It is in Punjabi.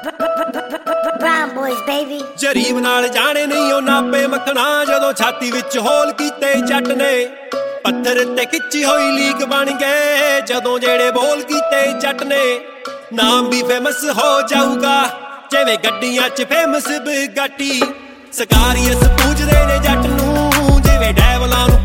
Brown boys, baby. ਜਰੀਬ ਨਾਲ ਜਾਣੇ ਨਹੀਂ ਉਹ ਨਾਪੇ ਮੱਖਣਾ ਜਦੋਂ ਛਾਤੀ ਵਿੱਚ ਹੋਲ ਕੀਤੇ ਜੱਟ ਨੇ ਪੱਥਰ ਤੇ ਖਿੱਚੀ ਹੋਈ ਲੀਕ ਬਣ ਗਏ ਜਦੋਂ ਜਿਹੜੇ ਬੋਲ ਕੀਤੇ ਜੱਟ ਨੇ ਨਾਮ ਵੀ ਫੇਮਸ ਹੋ ਜਾਊਗਾ ਜਿਵੇਂ ਗੱਡੀਆਂ 'ਚ ਫੇਮਸ ਬਗਾਟੀ ਸਕਾਰੀਅਸ ਪੂਜਦੇ ਨੇ ਜੱਟ ਨੂੰ ਜਿਵੇਂ ਡੈਵਲਾਂ ਨੂੰ